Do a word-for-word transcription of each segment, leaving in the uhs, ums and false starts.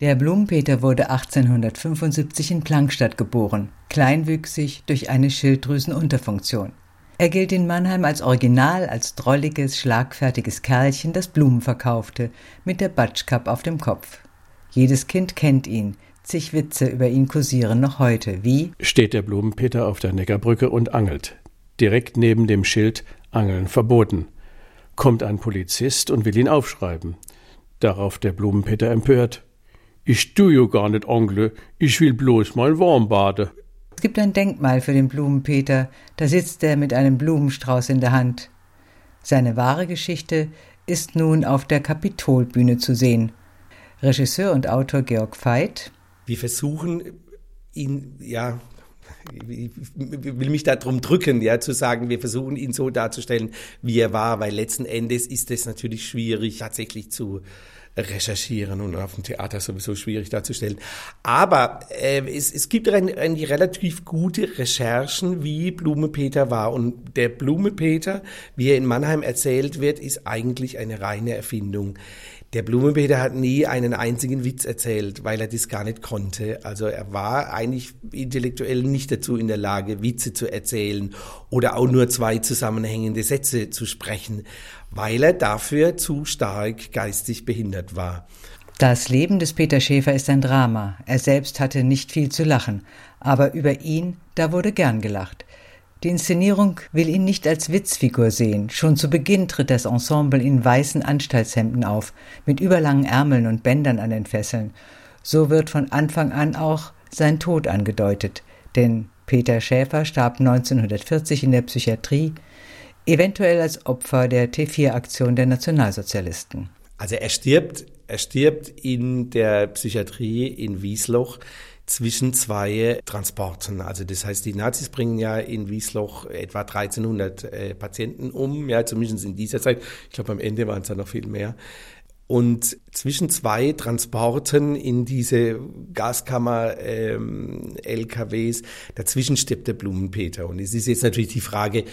Der Blumenpeter wurde achtzehnhundertfünfundsiebzig in Plankstadt geboren, kleinwüchsig durch eine Schilddrüsenunterfunktion. Er gilt in Mannheim als Original, als drolliges, schlagfertiges Kerlchen, das Blumen verkaufte, mit der Batschkap auf dem Kopf. Jedes Kind kennt ihn, zig Witze über ihn kursieren noch heute, wie: Steht der Blumenpeter auf der Neckarbrücke und angelt. Direkt neben dem Schild Angeln verboten. Kommt ein Polizist und will ihn aufschreiben. Darauf der Blumenpeter empört: Ich tu jo gar nicht angle, ich will bloß mal warm baden. Es gibt ein Denkmal für den Blumenpeter, da sitzt er mit einem Blumenstrauß in der Hand. Seine wahre Geschichte ist nun auf der Kapitolbühne zu sehen. Regisseur und Autor Georg Veit: Wir versuchen ihn, ja, ich will mich da drum drücken, ja, zu sagen, wir versuchen ihn so darzustellen, wie er war, weil letzten Endes ist es natürlich schwierig, tatsächlich zu recherchieren und auf dem Theater sowieso schwierig darzustellen. Aber äh, es, es gibt ein, ein relativ gute Recherchen, wie Blumenpeter war. Und der Blumenpeter, wie er in Mannheim erzählt wird, ist eigentlich eine reine Erfindung. Der Blumenpeter hat nie einen einzigen Witz erzählt, weil er das gar nicht konnte. Also er war eigentlich intellektuell nicht dazu in der Lage, Witze zu erzählen oder auch nur zwei zusammenhängende Sätze zu sprechen, weil er dafür zu stark geistig behindert war. Das Leben des Peter Schäfer ist ein Drama. Er selbst hatte nicht viel zu lachen, aber über ihn, da wurde gern gelacht. Die Inszenierung will ihn nicht als Witzfigur sehen. Schon zu Beginn tritt das Ensemble in weißen Anstaltshemden auf, mit überlangen Ärmeln und Bändern an den Fesseln. So wird von Anfang an auch sein Tod angedeutet, denn Peter Schäfer starb neunzehnhundertvierzig in der Psychiatrie, eventuell als Opfer der T vier Aktion der Nationalsozialisten. Also er stirbt, er stirbt in der Psychiatrie in Wiesloch zwischen zwei Transporten. Also das heißt, die Nazis bringen ja in Wiesloch etwa dreizehnhundert äh, Patienten um, ja, zumindest in dieser Zeit. Ich glaube, am Ende waren es dann noch viel mehr. Und zwischen zwei Transporten in diese Gaskammer-L K Ws, dazwischen stirbt der Blumenpeter. Und es ist jetzt natürlich die Frage,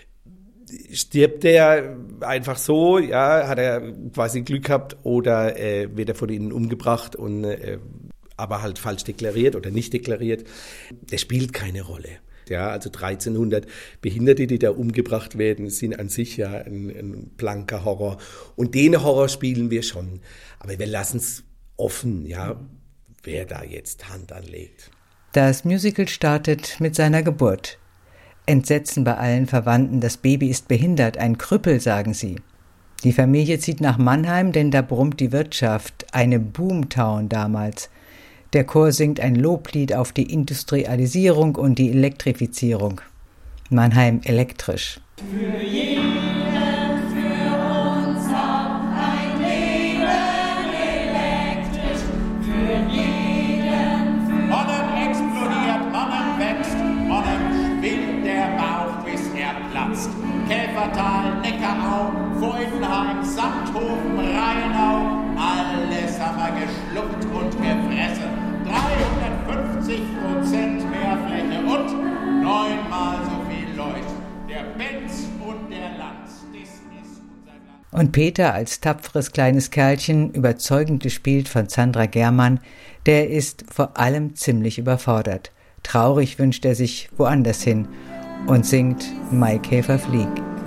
stirbt er einfach so, ja, hat er quasi Glück gehabt, oder äh, wird er von ihnen umgebracht und äh, aber halt falsch deklariert oder nicht deklariert? Das spielt keine Rolle. Ja, also dreizehnhundert Behinderte, die da umgebracht werden, sind an sich ja ein, ein blanker Horror. Und den Horror spielen wir schon. Aber wir lassen es offen, ja, wer da jetzt Hand anlegt. Das Musical startet mit seiner Geburt. Entsetzen bei allen Verwandten, das Baby ist behindert, ein Krüppel, sagen sie. Die Familie zieht nach Mannheim, denn da brummt die Wirtschaft, eine Boomtown damals. Der Chor singt ein Loblied auf die Industrialisierung und die Elektrifizierung. Mannheim elektrisch. Für jeden, für uns auch ein Leben elektrisch. Für jeden, für Mannheim explodiert, Mannheim wächst, Mannheim schwillt der Bauch, bis er platzt. Käfertal, Neckarau, Freudenheim, Samthofen, Rheinau, alles haben wir geschluckt und gefressen. dreihundertfünfzig Prozent mehr Fläche und neunmal so viel Leute. Der Benz und der Lanz, das ist unser Land. Und Peter als tapferes kleines Kerlchen, überzeugend gespielt von Sandra Germann, der ist vor allem ziemlich überfordert. Traurig wünscht er sich woanders hin und singt Maikäfer flieg.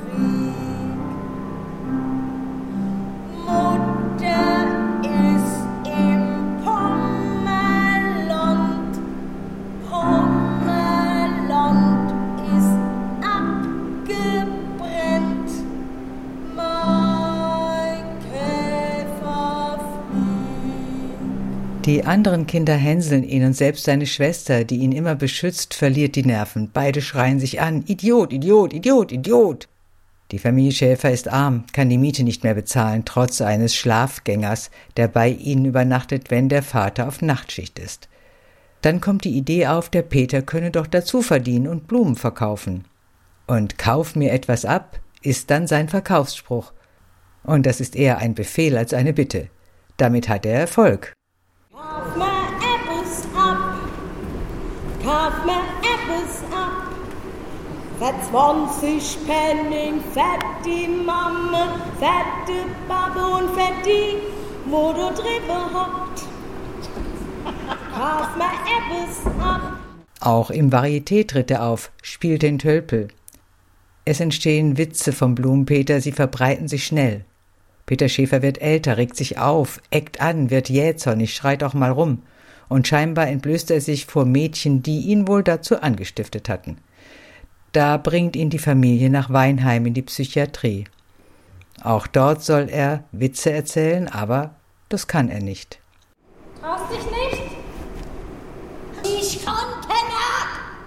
Die anderen Kinder hänseln ihn und selbst seine Schwester, die ihn immer beschützt, verliert die Nerven. Beide schreien sich an: Idiot, Idiot, Idiot, Idiot! Die Familie Schäfer ist arm, kann die Miete nicht mehr bezahlen, trotz eines Schlafgängers, der bei ihnen übernachtet, wenn der Vater auf Nachtschicht ist. Dann kommt die Idee auf, der Peter könne doch dazu verdienen und Blumen verkaufen. Und kauf mir etwas ab, ist dann sein Verkaufsspruch. Und das ist eher ein Befehl als eine Bitte. Damit hat er Erfolg. Kauf mir etwas ab, kauf mir etwas ab. Für zwanzig Pfennig, fett die Mama, fette Babbe und fett die, wo du drüber hockt. kauf mir etwas ab. Auch im Varieté tritt er auf, spielt den Tölpel. Es entstehen Witze vom Blumenpeter, sie verbreiten sich schnell. Peter Schäfer wird älter, regt sich auf, eckt an, wird jähzornig, schreit auch mal rum. Und scheinbar entblößt er sich vor Mädchen, die ihn wohl dazu angestiftet hatten. Da bringt ihn die Familie nach Weinheim in die Psychiatrie. Auch dort soll er Witze erzählen, aber das kann er nicht. Traust dich nicht? Ich kann keiner.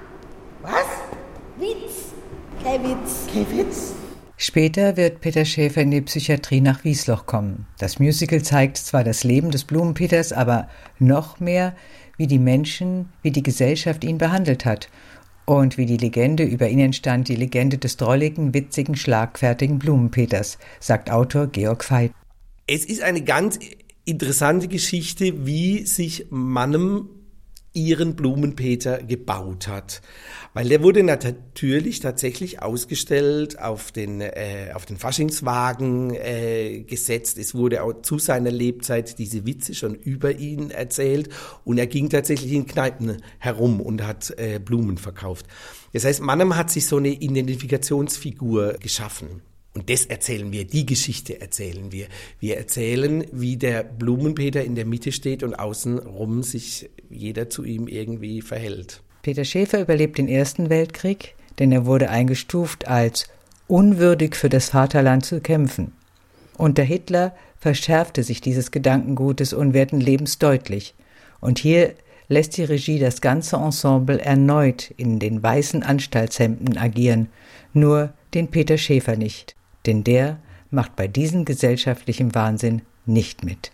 Was? Witz. Kein Witz. Kein Witz? Später wird Peter Schäfer in die Psychiatrie nach Wiesloch kommen. Das Musical zeigt zwar das Leben des Blumenpeters, aber noch mehr, wie die Menschen, wie die Gesellschaft ihn behandelt hat und wie die Legende über ihn entstand, die Legende des drolligen, witzigen, schlagfertigen Blumenpeters, sagt Autor Georg Veit. Es ist eine ganz interessante Geschichte, wie sich Mannem ihren Blumenpeter gebaut hat. Weil der wurde natürlich tatsächlich ausgestellt, auf den, äh, auf den Faschingswagen äh, gesetzt. Es wurde auch zu seiner Lebzeit diese Witze schon über ihn erzählt und er ging tatsächlich in Kneipen herum und hat äh, Blumen verkauft. Das heißt, Mannem hat sich so eine Identifikationsfigur geschaffen. Und das erzählen wir, die Geschichte erzählen wir. Wir erzählen, wie der Blumenpeter in der Mitte steht und außenrum sich jeder zu ihm irgendwie verhält. Peter Schäfer überlebt den Ersten Weltkrieg, denn er wurde eingestuft als unwürdig für das Vaterland zu kämpfen. Unter Hitler verschärfte sich dieses Gedankengut des unwerten Lebens deutlich. Und hier lässt die Regie das ganze Ensemble erneut in den weißen Anstaltshemden agieren, nur den Peter Schäfer nicht. Denn der macht bei diesem gesellschaftlichen Wahnsinn nicht mit.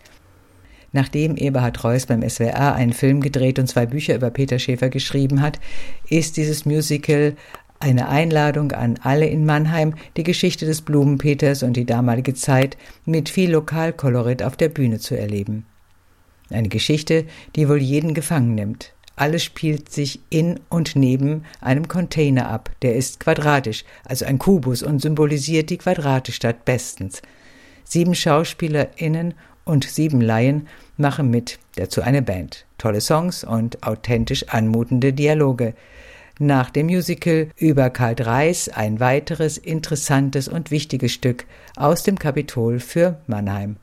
Nachdem Eberhard Reuss beim S W R einen Film gedreht und zwei Bücher über Peter Schäfer geschrieben hat, ist dieses Musical eine Einladung an alle in Mannheim, die Geschichte des Blumenpeters und die damalige Zeit mit viel Lokalkolorit auf der Bühne zu erleben. Eine Geschichte, die wohl jeden gefangen nimmt. Alles spielt sich in und neben einem Container ab. Der ist quadratisch, also ein Kubus, und symbolisiert die Quadratestadt bestens. Sieben SchauspielerInnen und sieben Laien machen mit, dazu eine Band. Tolle Songs und authentisch anmutende Dialoge. Nach dem Musical über Karl Dreis ein weiteres interessantes und wichtiges Stück aus dem Kapitol für Mannheim.